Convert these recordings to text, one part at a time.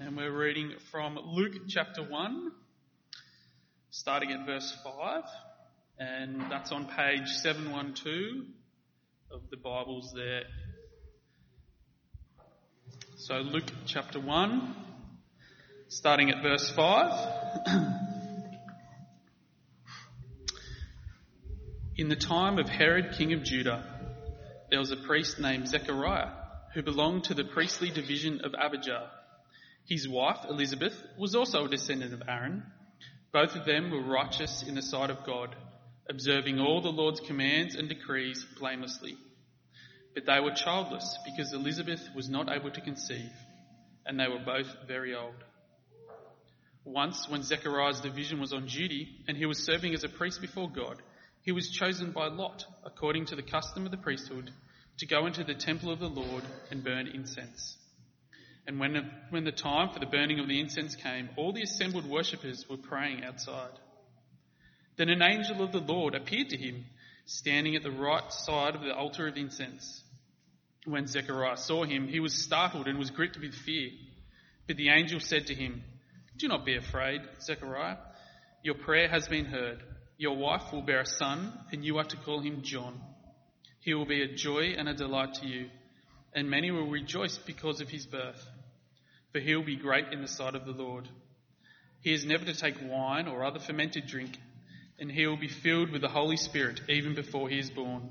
and we're reading from Luke chapter 1, starting at verse 5, and that's on page 712 of the Bibles there. So Luke chapter 1, starting at verse 5. In the time of Herod, king of Judah, there was a priest named Zechariah, who belonged to the priestly division of Abijah. His wife, Elizabeth, was also a descendant of Aaron. Both of them were righteous in the sight of God, observing all the Lord's commands and decrees blamelessly. But they were childless because Elizabeth was not able to conceive, and they were both very old. Once, when Zechariah's division was on duty and he was serving as a priest before God, he was chosen by lot, according to the custom of the priesthood, to go into the temple of the Lord and burn incense. And when the time for the burning of the incense came, all the assembled worshippers were praying outside. Then an angel of the Lord appeared to him, standing at the right side of the altar of incense. When Zechariah saw him, he was startled and was gripped with fear. But the angel said to him, "Do not be afraid, Zechariah. Your prayer has been heard. Your wife will bear a son, and you are to call him John. He will be a joy and a delight to you, and many will rejoice because of his birth. For he will be great in the sight of the Lord. He is never to take wine or other fermented drink, and he will be filled with the Holy Spirit even before he is born.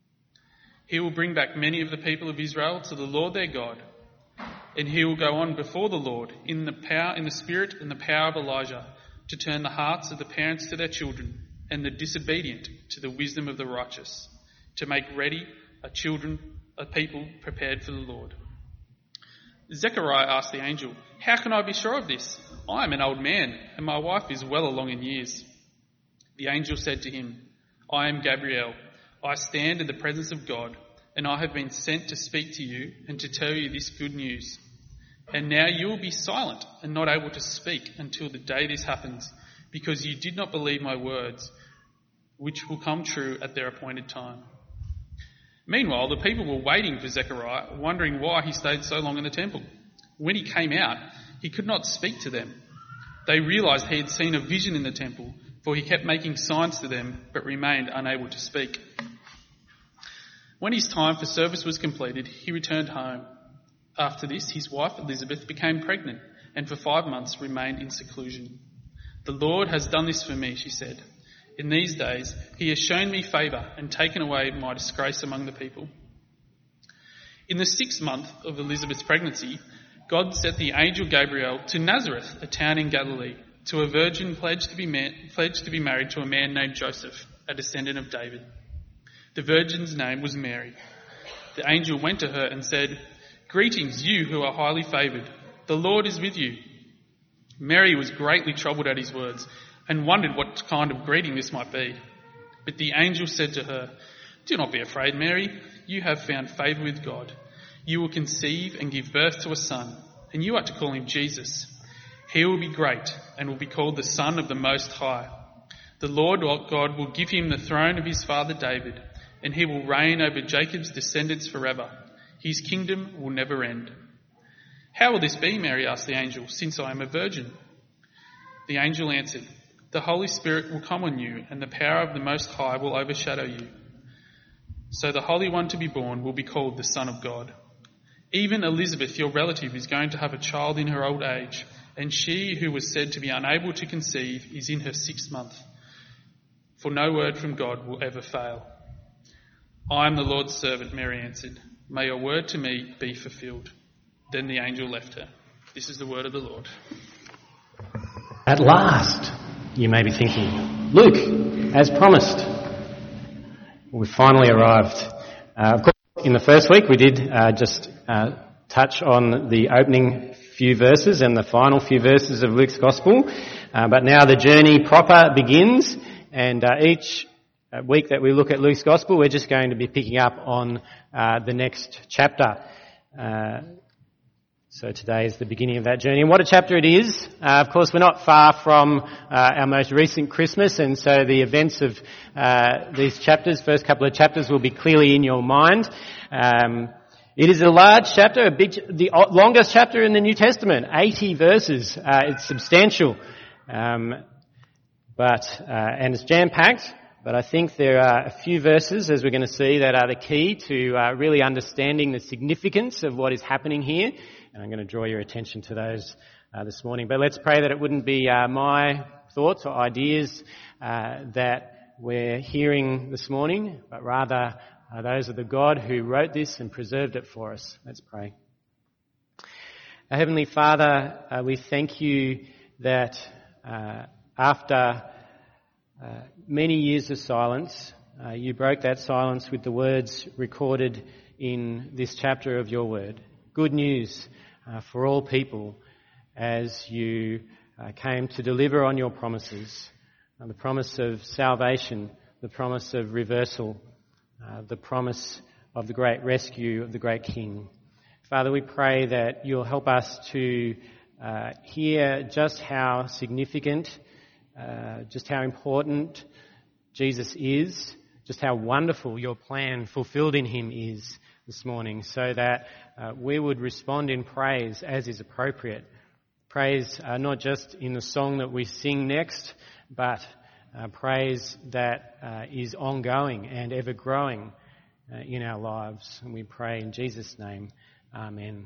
He will bring back many of the people of Israel to the Lord their God, and he will go on before the Lord in the spirit and the power of Elijah, to turn the hearts of the parents to their children and the disobedient to the wisdom of the righteous, to make ready a people prepared for the Lord." Zechariah asked the angel, "How can I be sure of this? I am an old man, and my wife is well along in years." The angel said to him, "I am Gabriel. I stand in the presence of God, and I have been sent to speak to you and to tell you this good news. And now you will be silent and not able to speak until the day this happens, because you did not believe my words, which will come true at their appointed time." Meanwhile, the people were waiting for Zechariah, wondering why he stayed so long in the temple. When he came out, he could not speak to them. They realised he had seen a vision in the temple, for he kept making signs to them, but remained unable to speak. When his time for service was completed, he returned home. After this, his wife Elizabeth became pregnant, and for 5 months remained in seclusion. "The Lord has done this for me," she said. "In these days he has shown me favour and taken away my disgrace among the people." In the 6th month of Elizabeth's pregnancy, God sent the angel Gabriel to Nazareth, a town in Galilee, to a virgin pledged to be married to a man named Joseph, a descendant of David. The virgin's name was Mary. The angel went to her and said, "Greetings, you who are highly favoured. The Lord is with you." Mary was greatly troubled at his words and wondered what kind of greeting this might be. But the angel said to her, "Do not be afraid, Mary. You have found favour with God. You will conceive and give birth to a son, and you are to call him Jesus. He will be great and will be called the Son of the Most High. The Lord God will give him the throne of his father David, and he will reign over Jacob's descendants forever. His kingdom will never end." "How will this be," Mary asked the angel, "since I am a virgin?" The angel answered, "The Holy Spirit will come on you, and the power of the Most High will overshadow you. So the Holy One to be born will be called the Son of God. Even Elizabeth, your relative, is going to have a child in her old age, and she who was said to be unable to conceive is in her 6th month. For no word from God will ever fail." "I am the Lord's servant," Mary answered. "May your word to me be fulfilled." Then the angel left her. This is the word of the Lord. At last, you may be thinking, Luke, as promised. We've finally arrived. Of course, in the first week we did just touch on the opening few verses and the final few verses of Luke's Gospel. But now the journey proper begins, and each week that we look at Luke's Gospel, we're just going to be picking up on the next chapter. So today is the beginning of that journey. And what a chapter it is. Of course, we're not far from our most recent Christmas, and so the events of these chapters, first couple of chapters, will be clearly in your mind. It is a large chapter, the longest chapter in the New Testament, 80 verses. It's substantial, and it's jam-packed. But I think there are a few verses, as we're going to see, that are the key to really understanding the significance of what is happening here. And I'm going to draw your attention to those this morning. But let's pray that it wouldn't be my thoughts or ideas that we're hearing this morning, but rather those of the God who wrote this and preserved it for us. Let's pray. Our Heavenly Father, we thank you that after many years of silence, you broke that silence with the words recorded in this chapter of your word. Good news for all people as you came to deliver on your promises, the promise of salvation, the promise of reversal, the promise of the great rescue of the great King. Father, we pray that you'll help us to hear just how significant, just how important Jesus is, just how wonderful your plan fulfilled in him is this morning, so that we would respond in praise as is appropriate. Praise not just in the song that we sing next, but praise that is ongoing and ever growing in our lives. And we pray in Jesus' name, amen.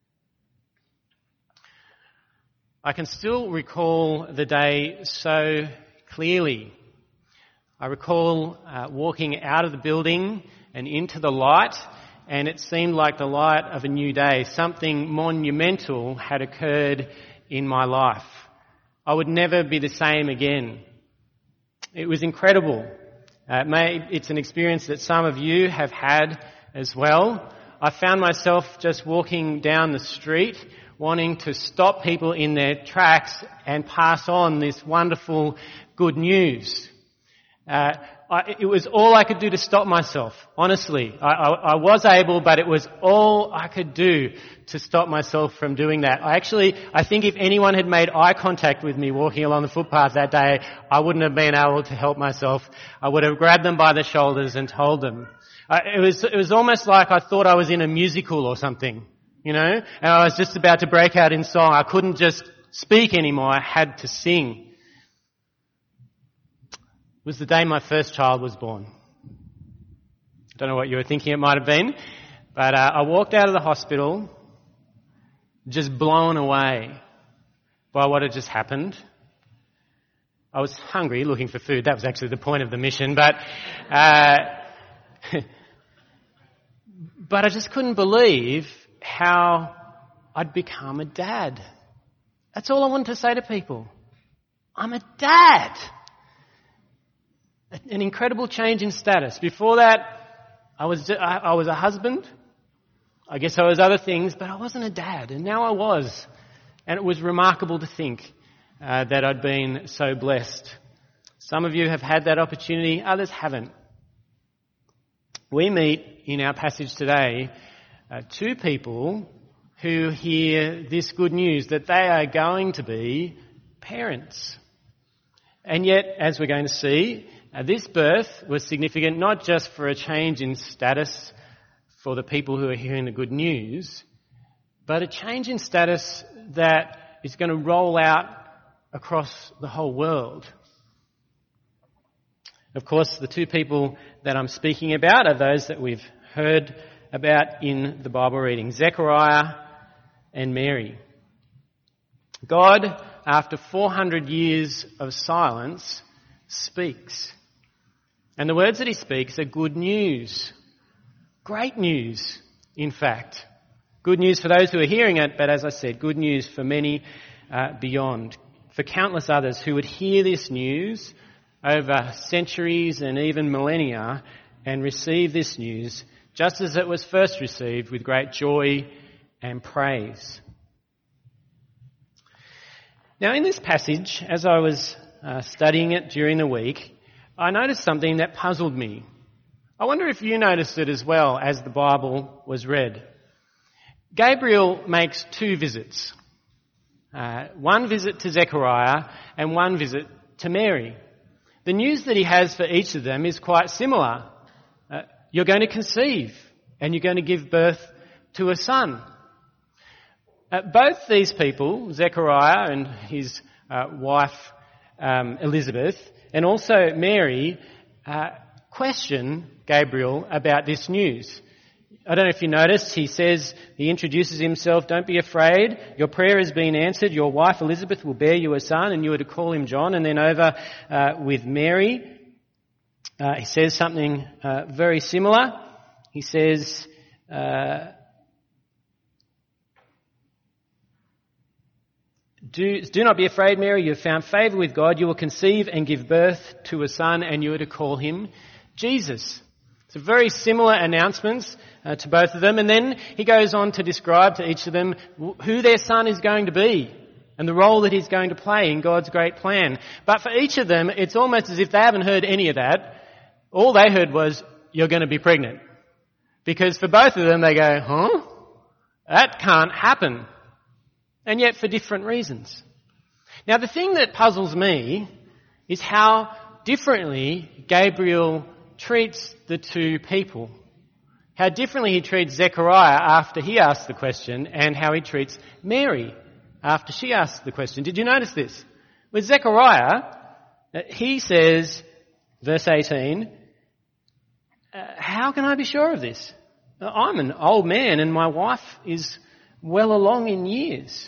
I can still recall the day so clearly. I recall walking out of the building and into the light, and it seemed like the light of a new day. Something monumental had occurred in my life. I would never be the same again. It was incredible. It's an experience that some of you have had as well. I found myself just walking down the street, wanting to stop people in their tracks and pass on this wonderful good news. It was all I could do to stop myself, honestly. I was able, but it was all I could do to stop myself from doing that. I think if anyone had made eye contact with me walking along the footpath that day, I wouldn't have been able to help myself. I would have grabbed them by the shoulders and told them. It was almost like I thought I was in a musical or something, you know, and I was just about to break out in song. I couldn't just speak anymore. I had to sing. It was the day my first child was born. I don't know what you were thinking it might have been, but I walked out of the hospital just blown away by what had just happened. I was hungry, looking for food. That was actually the point of the mission, but but I just couldn't believe how I'd become a dad. That's all I wanted to say to people. I'm a dad. An incredible change in status. Before that, I was a husband. I guess I was other things, but I wasn't a dad. And now I was. And it was remarkable to think that I'd been so blessed. Some of you have had that opportunity, others haven't. We meet in our passage today two people who hear this good news that they are going to be parents. And yet, as we're going to see, this birth was significant not just for a change in status for the people who are hearing the good news, but a change in status that is going to roll out across the whole world. Of course, the two people that I'm speaking about are those that we've heard about in the Bible reading, Zechariah and Mary. God, after 400 years of silence, speaks. And the words that he speaks are good news. Great news, in fact. Good news for those who are hearing it, but as I said, good news for many beyond. For countless others who would hear this news over centuries and even millennia and receive this news just as it was first received, with great joy and praise. Now in this passage, as I was studying it during the week, I noticed something that puzzled me. I wonder if you noticed it as well as the Bible was read. Gabriel makes two visits. One visit to Zechariah and one visit to Mary. The news that he has for each of them is quite similar. You're going to conceive and you're going to give birth to a son. Both these people, Zechariah and his wife Elizabeth, and also Mary, question Gabriel about this news. I don't know if you noticed, he introduces himself, "Don't be afraid, your prayer has been answered, your wife Elizabeth will bear you a son and you are to call him John." And then over with Mary, he says something very similar. He says, Do not be afraid, Mary, you have found favour with God. You will conceive and give birth to a son, and you are to call him Jesus. So very similar announcements to both of them. And then he goes on to describe to each of them who their son is going to be and the role that he's going to play in God's great plan. But for each of them, it's almost as if they haven't heard any of that. All they heard was, "You're going to be pregnant." Because for both of them, they go, "Huh? That can't happen." And yet for different reasons. Now the thing that puzzles me is how differently Gabriel treats the two people. How differently he treats Zechariah after he asks the question and how he treats Mary after she asks the question. Did you notice this? With Zechariah, he says, verse 18, "How can I be sure of this? I'm an old man and my wife is well along in years."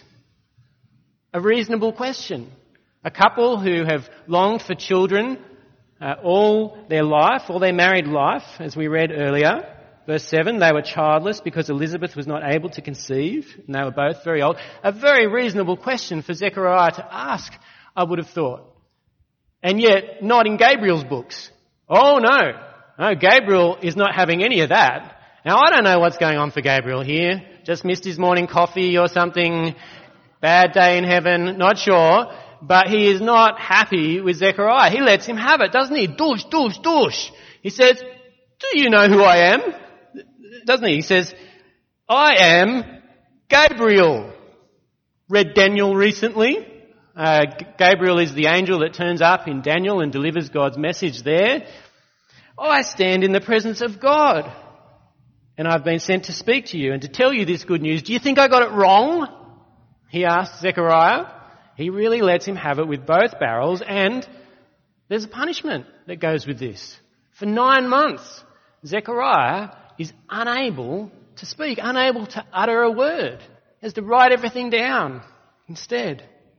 A reasonable question. A couple who have longed for children all their life, all their married life, as we read earlier. Verse 7, they were childless because Elizabeth was not able to conceive, and they were both very old. A very reasonable question for Zechariah to ask, I would have thought. And yet, not in Gabriel's books. Oh no, Gabriel is not having any of that. Now I don't know what's going on for Gabriel here. Just missed his morning coffee or something. Bad day in heaven, not sure. But he is not happy with Zechariah. He lets him have it, doesn't he? Douche. He says, "Do you know who I am?" Doesn't he? He says, "I am Gabriel." Read Daniel recently. Gabriel is the angel that turns up in Daniel and delivers God's message there. "I stand in the presence of God, and I've been sent to speak to you and to tell you this good news. Do you think I got it wrong?" He asks Zechariah. He really lets him have it with both barrels, and there's a punishment that goes with this. For 9 months, Zechariah is unable to speak, unable to utter a word. He has to write everything down instead.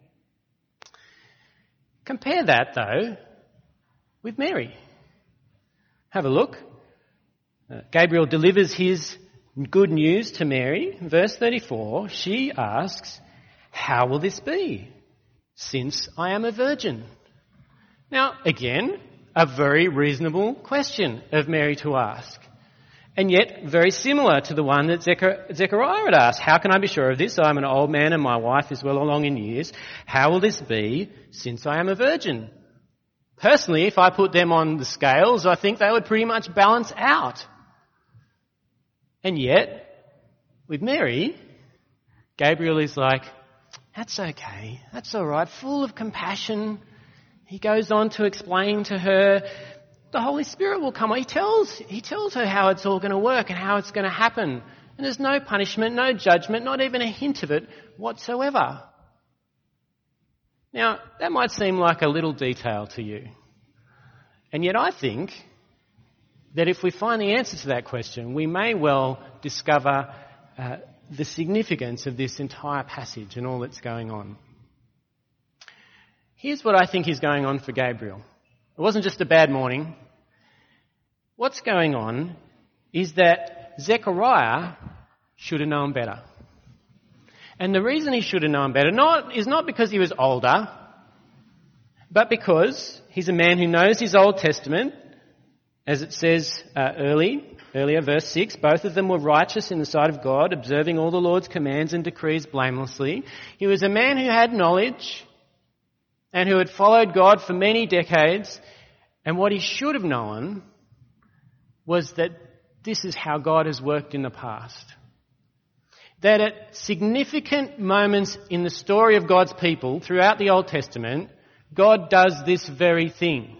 Compare that, though, with Mary. Have a look. Gabriel delivers his good news to Mary. Verse 34, she asks, "How will this be, since I am a virgin?" Now, again, a very reasonable question of Mary to ask. And yet, very similar to the one that Zechariah had asked. "How can I be sure of this? I am an old man and my wife is well along in years. How will this be, since I am a virgin?" Personally, if I put them on the scales, I think they would pretty much balance out. And yet, with Mary, Gabriel is like, "That's okay, that's all right," full of compassion. He goes on to explain to her, the Holy Spirit will come. He tells her how it's all going to work and how it's going to happen. And there's no punishment, no judgment, not even a hint of it whatsoever. Now, that might seem like a little detail to you. And yet I think that if we find the answer to that question, we may well discover the significance of this entire passage and all that's going on. Here's what I think is going on for Gabriel. It wasn't just a bad morning. What's going on is that Zechariah should have known better. And the reason he should have known better is not because he was older, but because he's a man who knows his Old Testament. As it says earlier, verse 6, both of them were righteous in the sight of God, observing all the Lord's commands and decrees blamelessly. He was a man who had knowledge and who had followed God for many decades. And what he should have known was that this is how God has worked in the past. That at significant moments in the story of God's people throughout the Old Testament, God does this very thing.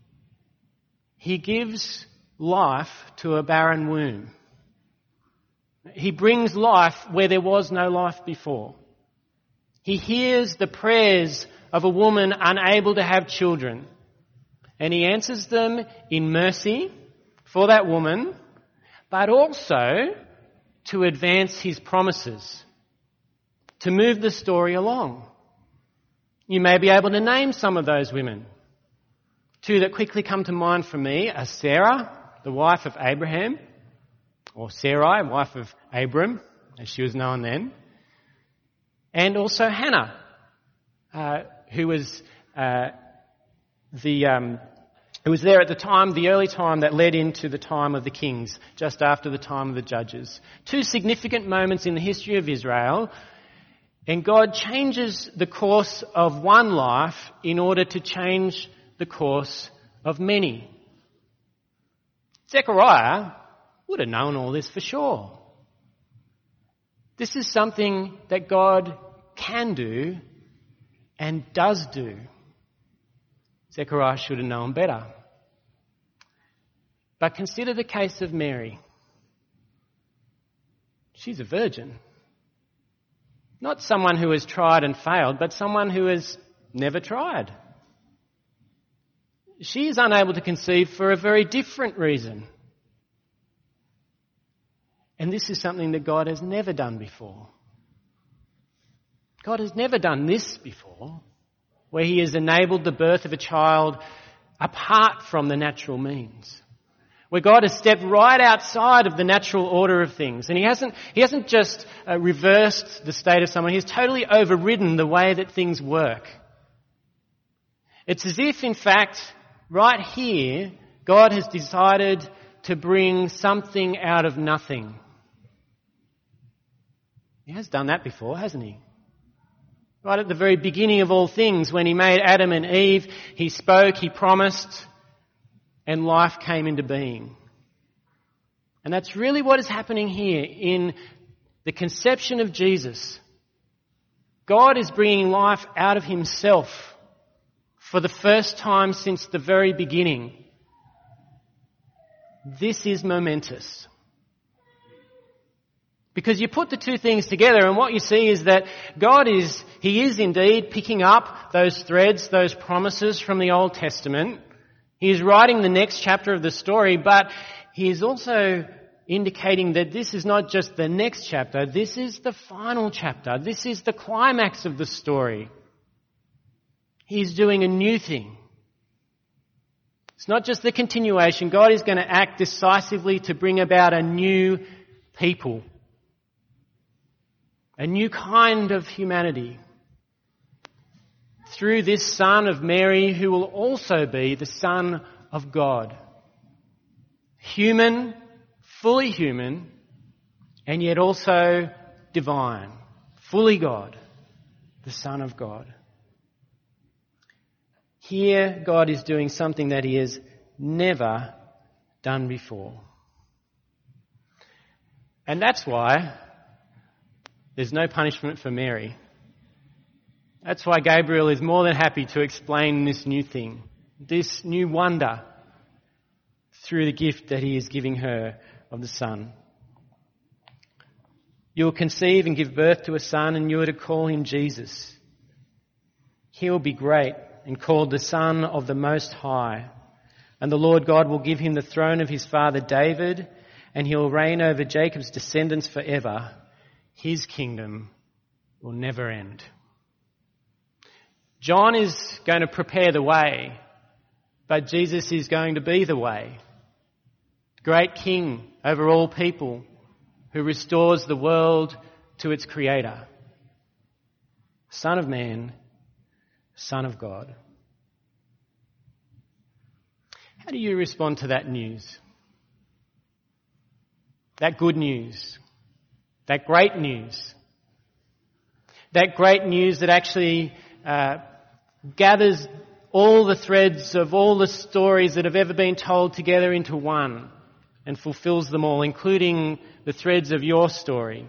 He gives life to a barren womb. He brings life where there was no life before. He hears the prayers of a woman unable to have children, and he answers them in mercy for that woman, but also to advance his promises, to move the story along. You may be able to name some of those women. Two that quickly come to mind for me are Sarah, the wife of Abraham, or Sarai, wife of Abram, as she was known then, and also Hannah, who was there at the time, the early time that led into the time of the kings, just after the time of the judges. Two significant moments in the history of Israel, and God changes the course of one life in order to change the course of many. Zechariah would have known all this for sure. This is something that God can do and does do. Zechariah should have known better. But consider the case of Mary. She's a virgin. Not someone who has tried and failed, but someone who has never tried. She is unable to conceive for a very different reason. And this is something that God has never done before. God has never done this before, where he has enabled the birth of a child apart from the natural means. Where God has stepped right outside of the natural order of things. And he hasn't just reversed the state of someone, he's totally overridden the way that things work. It's as if, in fact, right here, God has decided to bring something out of nothing. He has done that before, hasn't he? Right at the very beginning of all things, when he made Adam and Eve, he spoke, he promised, and life came into being. And that's really what is happening here in the conception of Jesus. God is bringing life out of himself for the first time since the very beginning. This is momentous. Because you put the two things together and what you see is that He is indeed picking up those threads, those promises from the Old Testament. He is writing the next chapter of the story, but he is also indicating that this is not just the next chapter, this is the final chapter. This is the climax of the story. He's doing a new thing. It's not just the continuation. God is going to act decisively to bring about a new people. A new kind of humanity. Through this Son of Mary who will also be the Son of God. Human, fully human, and yet also divine. Fully God, the Son of God. Here God is doing something that he has never done before. And that's why there's no punishment for Mary. That's why Gabriel is more than happy to explain this new thing, this new wonder, through the gift that he is giving her of the Son. You will conceive and give birth to a son, and you are to call him Jesus. He will be great and called the Son of the Most High. And the Lord God will give him the throne of his father David, and he will reign over Jacob's descendants forever. His kingdom will never end. John is going to prepare the way, but Jesus is going to be the way. Great King over all people who restores the world to its Creator. Son of Man, Son of God. How do you respond to that news? That good news? That great news? That great news that actually gathers all the threads of all the stories that have ever been told together into one and fulfills them all, including the threads of your story.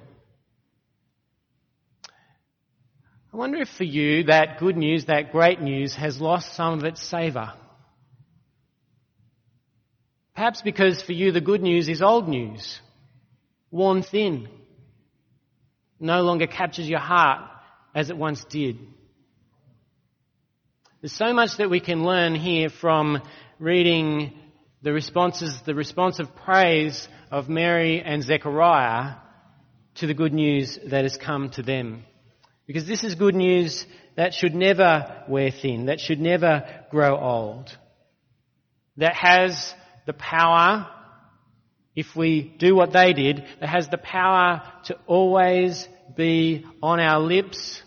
I wonder if for you that good news, that great news, has lost some of its savour. Perhaps because for you the good news is old news. worn thin, no longer captures your heart as it once did. There's so much that we can learn here from reading the responsive praise of Mary and Zechariah to the good news that has come to them. Because this is good news that should never wear thin, that should never grow old, that has the power, if we do what they did, that has the power to always be on our lips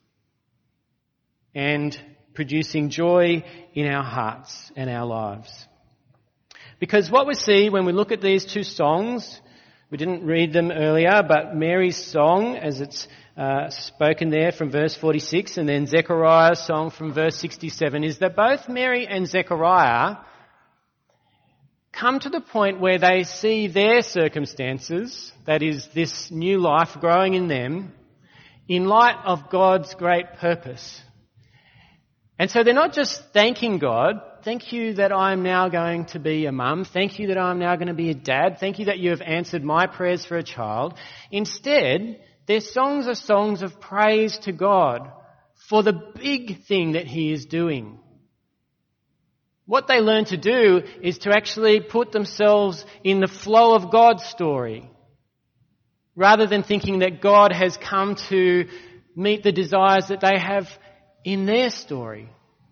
and producing joy in our hearts and our lives. Because what we see when we look at these two songs, we didn't read them earlier, but Mary's song, as it's spoken there from verse 46, and then Zechariah's song from verse 67, is that both Mary and Zechariah come to the point where they see their circumstances, that is, this new life growing in them, in light of God's great purpose. And so they're not just thanking God, thank you that I'm now going to be a mum, thank you that I'm now going to be a dad, thank you that you have answered my prayers for a child. Instead, their songs are songs of praise to God for the big thing that He is doing. What they learn to do is to actually put themselves in the flow of God's story, rather than thinking that God has come to meet the desires that they have in their story.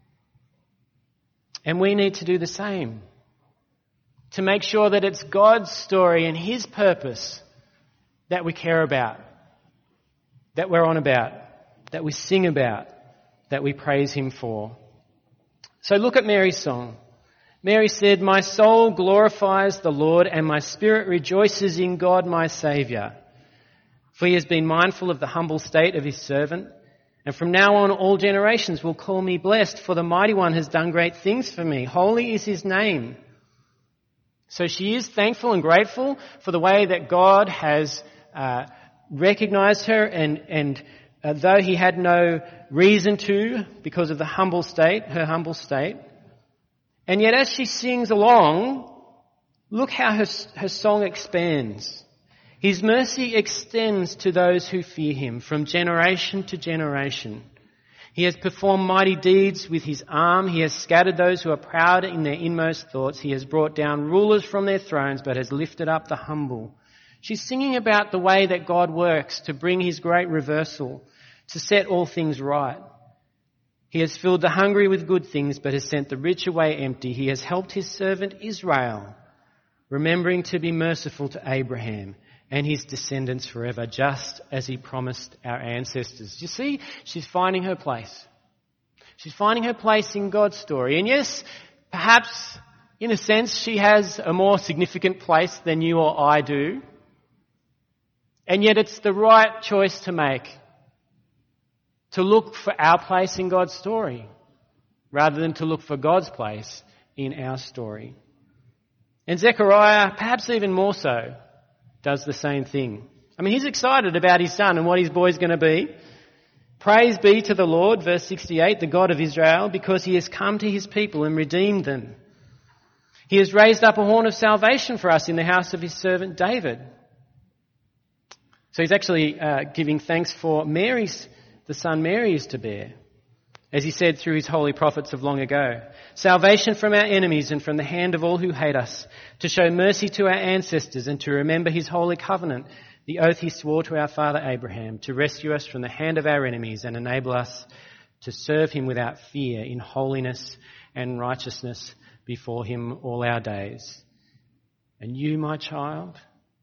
And we need to do the same, to make sure that it's God's story and His purpose that we care about, that we're on about, that we sing about, that we praise Him for. So look at Mary's song. Mary said, "My soul glorifies the Lord, and my spirit rejoices in God my Saviour. For He has been mindful of the humble state of His servant. And from now on all generations will call me blessed, for the Mighty One has done great things for me. Holy is His name." So she is thankful and grateful for the way that God has recognized her, and though He had no reason to, because of her humble state. And yet as she sings along, look how her song expands. His mercy extends to those who fear Him from generation to generation. He has performed mighty deeds with His arm. He has scattered those who are proud in their inmost thoughts. He has brought down rulers from their thrones, but has lifted up the humble. She's singing about the way that God works to bring His great reversal, to set all things right. He has filled the hungry with good things, but has sent the rich away empty. He has helped His servant Israel, remembering to be merciful to Abraham and his descendants forever, just as He promised our ancestors. You see, she's finding her place. She's finding her place in God's story. And yes, perhaps, in a sense, she has a more significant place than you or I do. And yet it's the right choice to make, to look for our place in God's story, rather than to look for God's place in our story. And Zechariah, perhaps even more so, does the same thing. I mean, he's excited about his son and what his boy's going to be. Praise be to the Lord, verse 68, the God of Israel, because He has come to His people and redeemed them. He has raised up a horn of salvation for us in the house of His servant David. So he's actually giving thanks for the son Mary is to bear, as He said through His holy prophets of long ago. Salvation from our enemies and from the hand of all who hate us, to show mercy to our ancestors and to remember His holy covenant, the oath He swore to our father Abraham, to rescue us from the hand of our enemies and enable us to serve Him without fear in holiness and righteousness before Him all our days. And you, my child,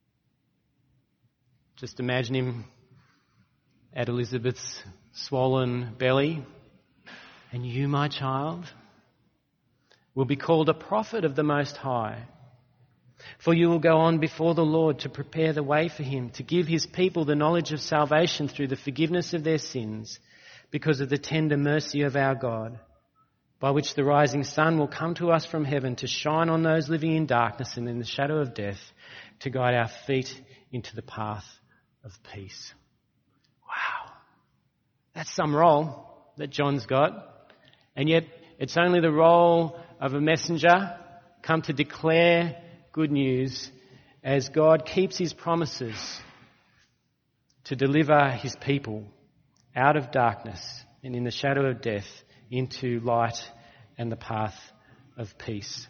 just imagine him at Elizabeth's swollen belly. And you, my child, will be called a prophet of the Most High. For you will go on before the Lord to prepare the way for Him, to give His people the knowledge of salvation through the forgiveness of their sins, because of the tender mercy of our God, by which the rising sun will come to us from heaven to shine on those living in darkness and in the shadow of death, to guide our feet into the path of peace. Wow. That's some role that John's got. And yet it's only the role of a messenger come to declare good news as God keeps his promises to deliver his people out of darkness and in the shadow of death into light and the path of peace.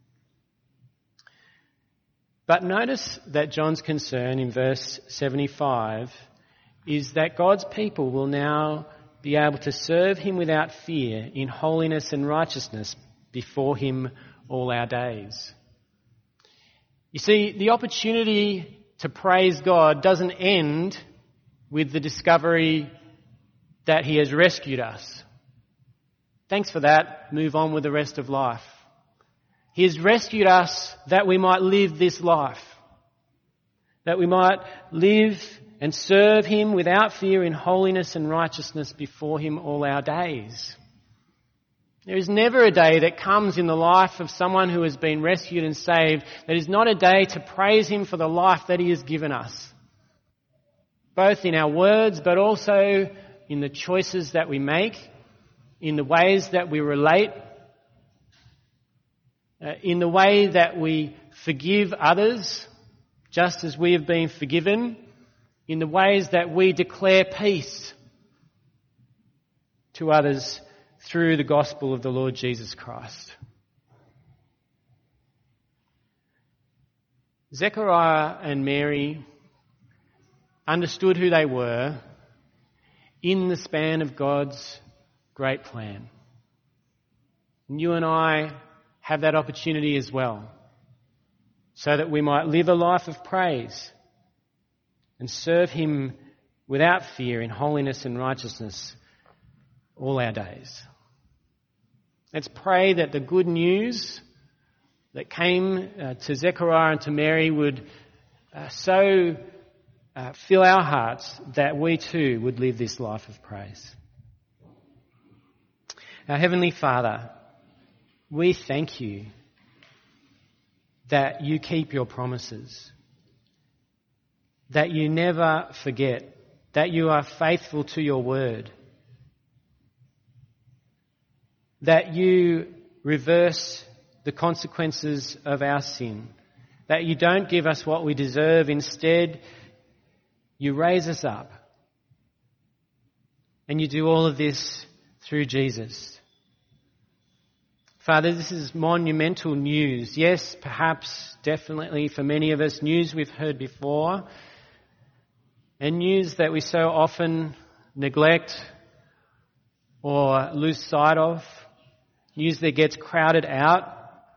But notice that John's concern in verse 75 is that God's people will now be able to serve him without fear in holiness and righteousness before him all our days. You see, the opportunity to praise God doesn't end with the discovery that he has rescued us. Thanks for that. Move on with the rest of life. He has rescued us that we might live this life, that we might live and serve him without fear in holiness and righteousness before him all our days. There is never a day that comes in the life of someone who has been rescued and saved that is not a day to praise him for the life that he has given us, both in our words but also in the choices that we make, in the ways that we relate, in the way that we forgive others just as we have been forgiven, in the ways that we declare peace to others through the gospel of the Lord Jesus Christ. Zechariah and Mary understood who they were in the span of God's great plan. And you and I have that opportunity as well, so that we might live a life of praise and serve him without fear in holiness and righteousness all our days. Let's pray that the good news that came to Zechariah and to Mary would so fill our hearts that we too would live this life of praise. Our Heavenly Father, we thank you that you keep your promises, that you never forget, that you are faithful to your word, that you reverse the consequences of our sin, that you don't give us what we deserve. Instead, you raise us up. And you do all of this through Jesus. Father, this is monumental news. Yes, perhaps, definitely for many of us, news we've heard before, and news that we so often neglect or lose sight of, news that gets crowded out.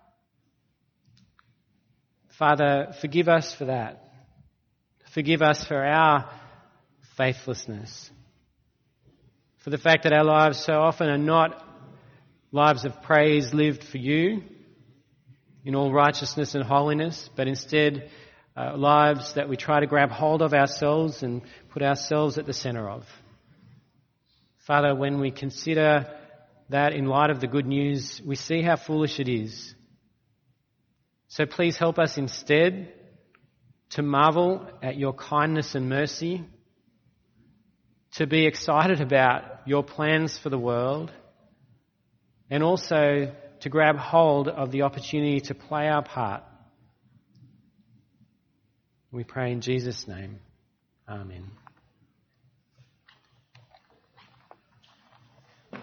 Father, forgive us for that. Forgive us for our faithlessness, for the fact that our lives so often are not lives of praise lived for you in all righteousness and holiness, but instead lives that we try to grab hold of ourselves and put ourselves at the centre of. Father, when we consider that in light of the good news, we see how foolish it is. So please help us instead to marvel at your kindness and mercy, to be excited about your plans for the world, and also to grab hold of the opportunity to play our part. We pray in Jesus' name. Amen.